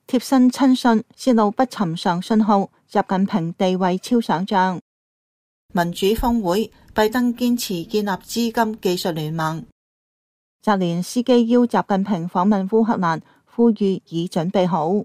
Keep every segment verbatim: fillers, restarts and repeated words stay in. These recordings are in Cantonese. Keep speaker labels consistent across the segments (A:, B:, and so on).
A: 貼身親信泄露不尋常信號，習近平地位超想像。民主峰會，拜登堅持建立資金技術聯盟。澤連斯基邀習近平訪問烏克蘭，呼籲已準備好。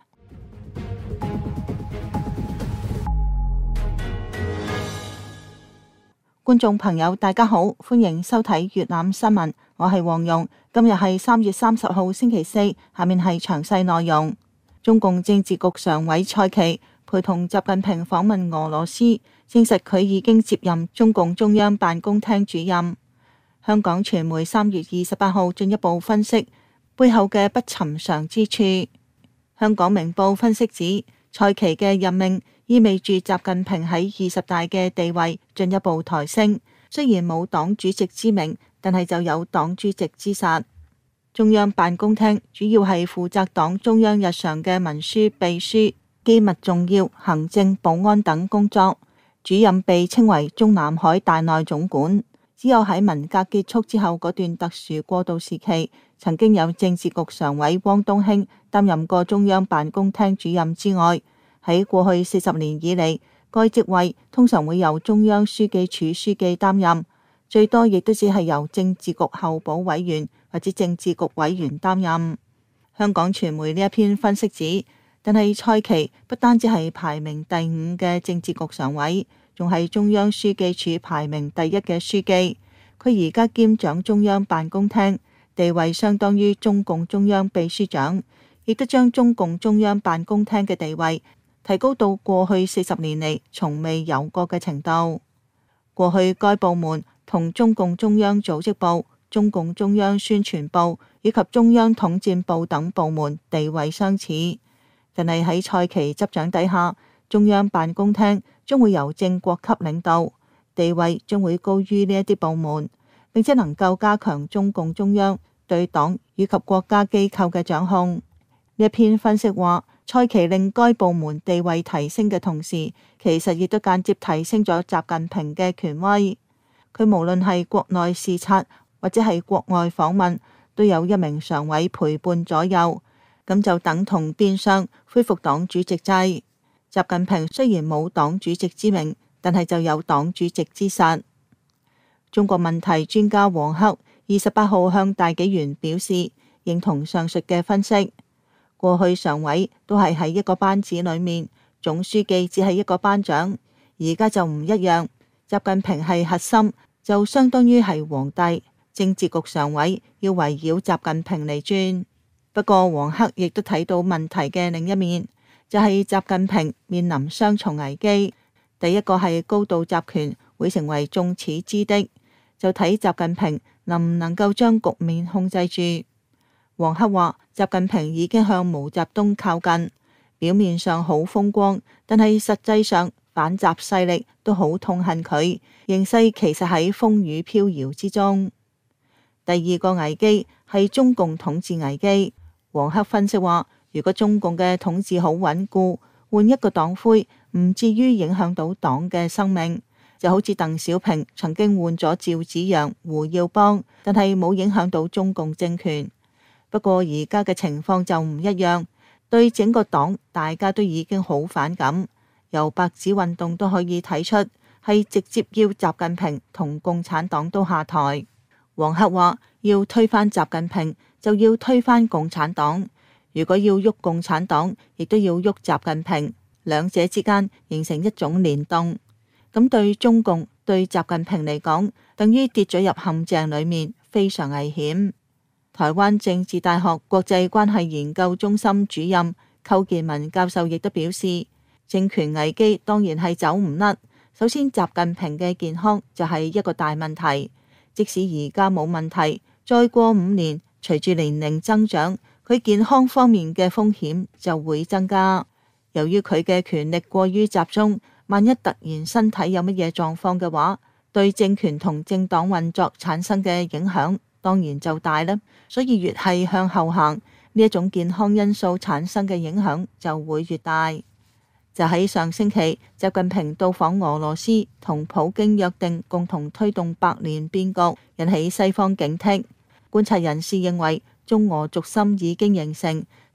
A: 觀眾朋友大家好，歡迎收睇粵覽新聞，我係黃蓉。今日係三月三十號星期四，下面係詳細內容。中共政治局常委蔡奇陪同習近平訪問俄羅斯，證實佢已經接任中共中央辦公廳主任。香港傳媒三月二十八號進一步分析背後嘅不尋常之處。香港明報分析指，蔡奇嘅任命意味住習近平喺二十大嘅地位進一步抬升，雖然冇黨主席之名，但係就有黨主席之實。中央辦公廳主要係負責黨中央日常嘅文書、秘書、機密重要、行政、保安等工作。主任被稱為中南海大內總管。只有喺文革結束之後嗰段特殊過渡時期，曾經有政治局常委汪東興擔任過中央辦公廳主任之外，喺過去四十年以嚟，該職位通常會由中央書記處書記擔任，最多亦都只係由政治局候補委員或者政治局委員擔任。香港傳媒呢一篇分析指，但係蔡奇不單止係排名第五嘅政治局常委，仲係中央書記處排名第一嘅書記。佢而家兼掌中央辦公廳，地位相當於中共中央秘書長，亦都將中共中央辦公廳嘅地位提高到過去四十年嚟從未有過嘅程度。過去該部門同中共中央組織部、中共中央宣傳部以及中央統戰部等部門地位相似，但係喺蔡奇執掌底下，中央辦公廳將會由正國級領導，地位將會高於呢一啲部門，並且能夠加強中共中央對黨以及國家機構嘅掌控。呢一篇分析話，蔡奇令該部門地位提升嘅同時，其實亦都間接提升咗習近平嘅權威。佢無論係國內視察或者係國外訪問，都有一名常委陪伴左右，咁就等同變相恢復黨主席制。習近平雖然冇黨主席之名，但係就有黨主席之實。中國問題專家王克二十八號向大紀元表示，認同上述嘅分析。過去常委都係喺一個班子裏面，總書記只係一個班長，而家就唔一樣。習近平係核心，就相當於係皇帝，政治局常委要圍繞習近平嚟轉。不過王克亦都睇到問題嘅另一面，就係習近平面臨雙重危機。第一個係高度集權會成為眾矢之的，就睇習近平能唔能夠將局面控制住。王克話，習近平已經向毛澤東靠近，表面上好風光，但係實際上反習勢力都好痛恨佢，形勢其實喺風雨飄搖之中。第二個危機係中共統治危機。王克分析話，如果中共嘅統治好穩固，換一個黨魁唔至於影響到黨嘅生命，就好似鄧小平曾經換咗趙紫陽、胡耀邦，但係冇影響到中共政權。不過而家嘅情況就唔一樣，對整個黨大家都已經好反感，由白紙運動都可以睇出係直接要習近平同共產黨都下台。王克話，要推翻習近平就要推翻共產黨，如果要喐共產黨亦都要喐習近平，兩者之間形成一種聯動，咁對中共對習近平嚟講等於跌咗入陷阱裏面，非常危險。台灣政治大學國際關係研究中心主任寇建文教授亦都表示，政權危機當然係走唔甩。首先，習近平嘅健康就係一個大問題，即使而家冇問題，再過五年，隨住年齡增長，佢健康方面嘅風險就會增加。由於佢嘅權力過於集中，萬一突然身體有乜嘢狀況嘅話，對政權同政黨運作產生嘅影響當然就大啦，所以越係向後行，呢一種健康因素產生嘅影響就會越大。就喺上星期，習近平到訪俄羅斯，同普京約定共同推動百年變局，引起西方警惕。觀察人士認為，中俄軸心已經形成，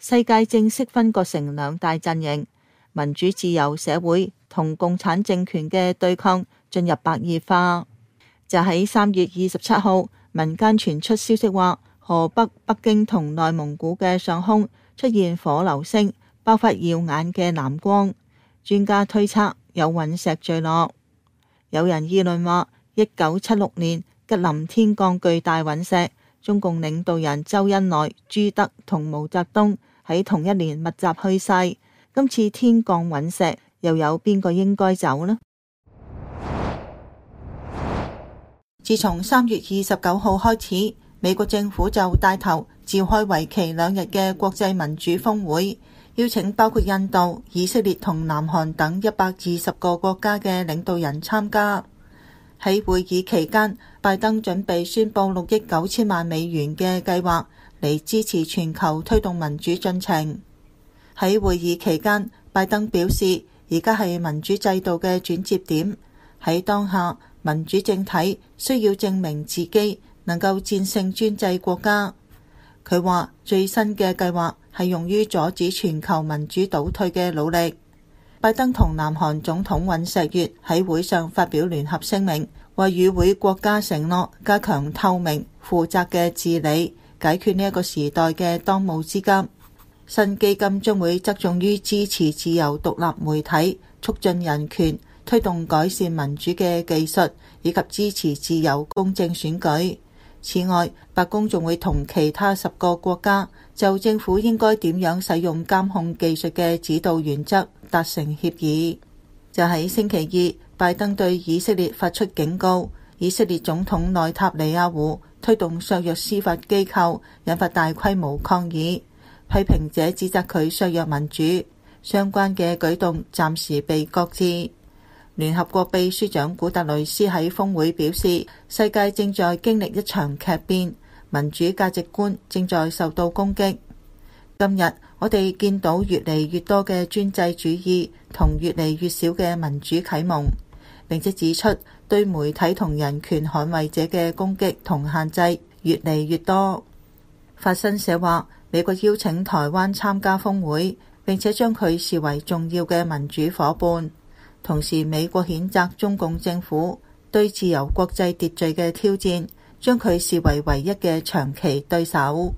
A: 世界正式分割成兩大陣營，民主自由社會同共產政權嘅對抗進入白熱化。就喺三月二十七號，民間傳出消息話，河北、北京同內蒙古嘅上空出現火流星，爆發耀眼嘅藍光。專家推測有隕石墜落。有人議論話，一九七六年吉林天降巨大隕石，中共領導人周恩來、朱德同毛澤東喺同一年密集去世。今次天降隕石，又有邊個應該走呢？自從三月二十九號開始，美國政府就帶頭召開為期兩日嘅國際民主峰會，邀請包括印度、以色列同南韓等一百二十個國家嘅領導人參加。喺會議期間，拜登準備宣布六億九千萬美元嘅計劃嚟支持全球推動民主進程。喺會議期間，拜登表示，而家係民主制度嘅轉折點，喺當下民主政體需要證明自己能夠戰勝專制國家。佢話最新嘅計劃係用於阻止全球民主倒退嘅努力。拜登同南韓總統尹錫悅喺會上發表聯合聲明，話與會國家承諾加強透明、負責嘅治理，解決呢一個時代嘅當務之急。新基金將會側重於支持自由獨立媒體、促進人權、推動改善民主嘅技術，以及支持自由公正選舉。此外，白宮仲會同其他十個國家就政府應該點樣使用監控技術嘅指導原則達成協議。就喺星期二，拜登對以色列發出警告，以色列總統內塔尼亞胡推動削弱司法機構，引發大規模抗議。批評者指責佢削弱民主，相關嘅舉動暫時被擱置。聯合國秘書長古特雷斯喺峰會表示，世界正在經歷一場劇變，民主價值觀正在受到攻擊。今日我哋見到越嚟越多嘅專制主義同越嚟越少嘅民主啟蒙，並且指出對媒體同人權捍衛者嘅攻擊同限制越嚟越多。法新社話，美國邀請台灣參加峰會，並且將佢視為重要嘅民主夥伴。同時，美國譴責中共政府對自由國際秩序嘅挑戰，將佢視為唯一嘅長期對手。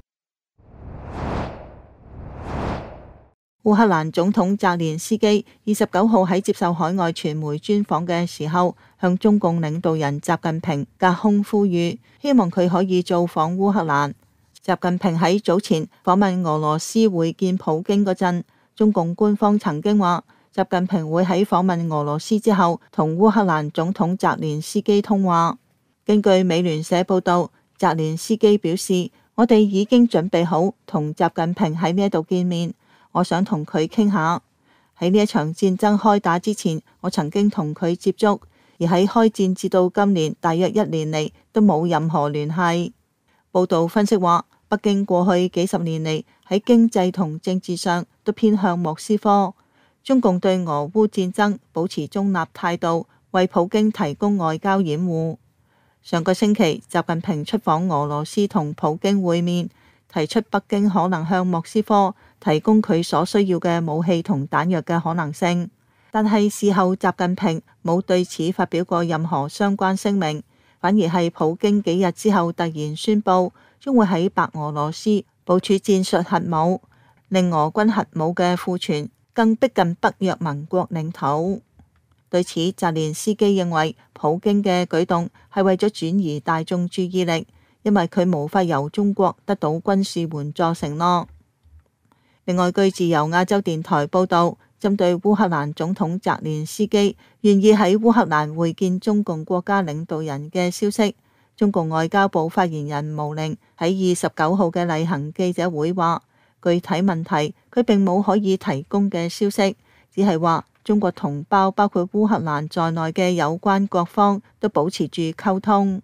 A: 烏克蘭總統澤連斯基二十九號喺接受海外傳媒專訪嘅時候，向中共領導人習近平隔空呼籲，希望佢可以造訪烏克蘭。習近平喺早前訪問俄羅斯會見普京嗰陣，中共官方曾經話，習近平會喺訪問俄羅斯之後同烏克蘭總統澤連斯基通話。根據美聯社報道，澤連斯基表示，我哋已經準備好同習近平喺呢一度見面，我想同佢傾下。喺呢一場戰爭開打之前，我曾經同佢接觸，而喺開戰至到今年大約一年嚟都冇任何聯繫。報道分析話，北京過去幾十年嚟喺經濟同政治上都偏向莫斯科。中共對俄烏戰爭保持中立態度，為普京提供外交掩護。上個星期，習近平出訪俄羅斯同普京會面，提出北京可能向莫斯科提供佢所需要嘅武器同彈藥嘅可能性。但係事後，習近平冇對此發表過任何相關聲明，反而係普京幾日之後突然宣布，將會喺白俄羅斯部署戰術核武，令俄軍核武嘅庫存更逼近北約盟國領土。對此，澤連斯基認為普京嘅舉動係為咗轉移大眾注意力，因為佢無法由中國得到軍事援助承諾。另外，據自由亞洲電台報道，針對烏克蘭總統澤連斯基願意喺烏克蘭會見中共國家領導人嘅消息，中共外交部發言人毛寧喺二十九號嘅例行記者會話，具體問題佢並冇可以提供嘅消息，只係話中國同胞包括烏克蘭在內嘅有關各方都保持住溝通。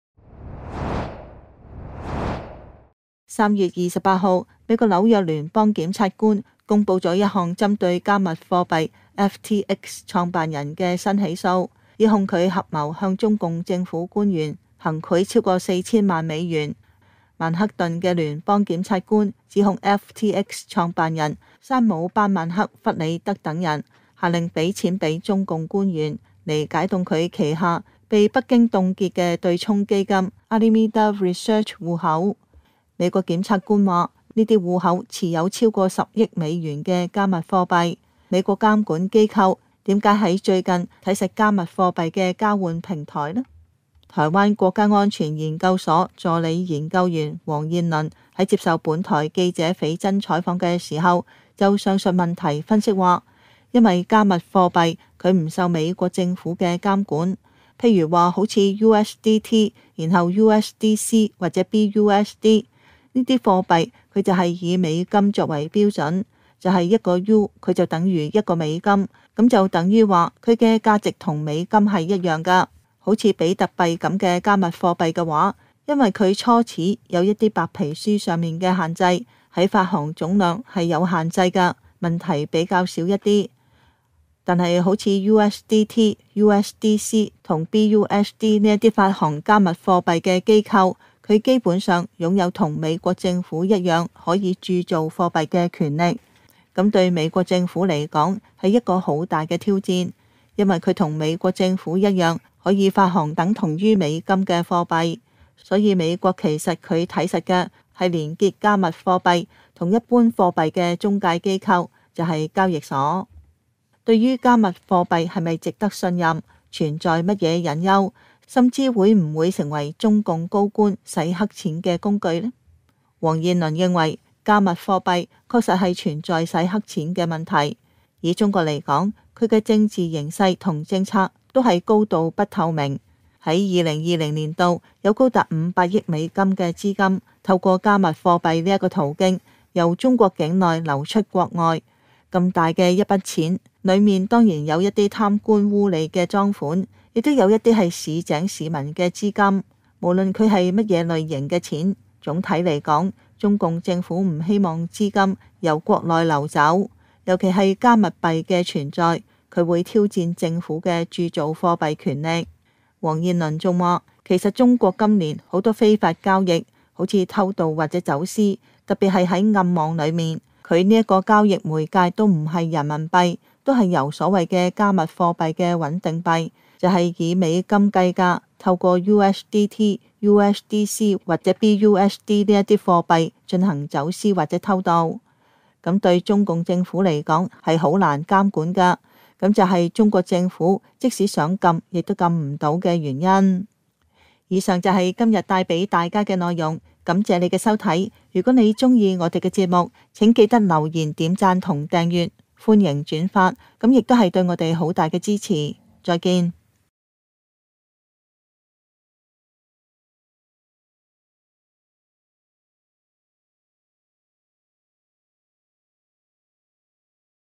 A: 三月二十八號，美國紐約聯邦檢察官公佈咗一項針對加密貨幣 F T X 創辦人嘅新起訴，以控佢合謀向中共政府官員行賄超過四千萬美元。 曼克頓嘅聯邦檢察官指控 F T X 創辦人山姆班曼克弗里德等人下令俾錢俾中共官員嚟解凍佢旗下被北京凍結嘅對沖基金 Alameda Research 戶口。美國檢察官話呢啲戶口持有超過十億美元嘅加密貨幣。美國監管機構點解喺最近睇實加密貨幣嘅交換平台呢？台灣國家安全研究所助理研究員黃燕倫喺接受本台記者斐真採訪嘅時候，就上述問題分析話，因為加密貨幣佢唔受美國政府嘅監管，譬如話好似 U S D T， 然後 U S D C 或者 B U S D 呢啲貨幣，佢就係以美金作為標準，就係一個 U 佢就等於一個美金，咁就等於話佢嘅價值同美金係一樣噶。好似比特幣咁嘅加密貨幣嘅話，因為佢初始有一啲白皮書上面嘅限制，喺發行總量係有限制噶，問題比較少一啲。但係好似 U S D T、U S D C 同 B U S D 呢一啲發行加密貨幣嘅機構，佢基本上擁有同美國政府一樣可以鑄造貨幣嘅權力。咁對美國政府嚟講係一個好大嘅挑戰，因為佢同美國政府一樣可以發行等同於美金嘅貨幣，所以美國其實佢睇實嘅係連結加密貨幣同一般貨幣嘅中介機構，就係交易所。對於加密貨幣係咪值得信任，存在乜嘢隱憂，甚至會唔會成為中共高官洗黑錢嘅工具呢？黃燕倫認為加密貨幣確實係存在洗黑錢嘅問題。以中國嚟講，佢嘅政治形勢同政策都係高度不透明。喺二零二零年度，有高達五百億美金嘅資金透過加密貨幣呢一個途徑由中國境內流出國外。咁大嘅一筆錢裏面，當然有一啲貪官污吏嘅贓款，亦都有一啲係市井市民嘅資金。無論佢係乜嘢類型嘅錢，總體嚟講，中共政府唔希望資金由國內流走，尤其係加密幣嘅存在，佢會挑戰政府嘅鑄造貨幣權力。黃燕倫仲話，其實中國今年好多非法交易，好似偷渡或者走私，特別係喺暗網裏面，佢呢一個交易媒介都唔係人民幣，都係由所謂嘅加密貨幣嘅穩定幣，就係以美金計價，透過 U S D T、U S D C 或者 B U S D 呢一啲貨幣進行走私或者偷渡。咁對中共政府嚟講係好難監管噶。咁就係中國政府即使想禁，亦都禁唔到嘅原因。以上就係今日帶俾大家嘅內容，感謝你嘅收睇。如果你鍾意我哋嘅節目，請記得留言、點讚同訂閱，歡迎轉發，咁亦都係對我哋好大嘅支持。再見。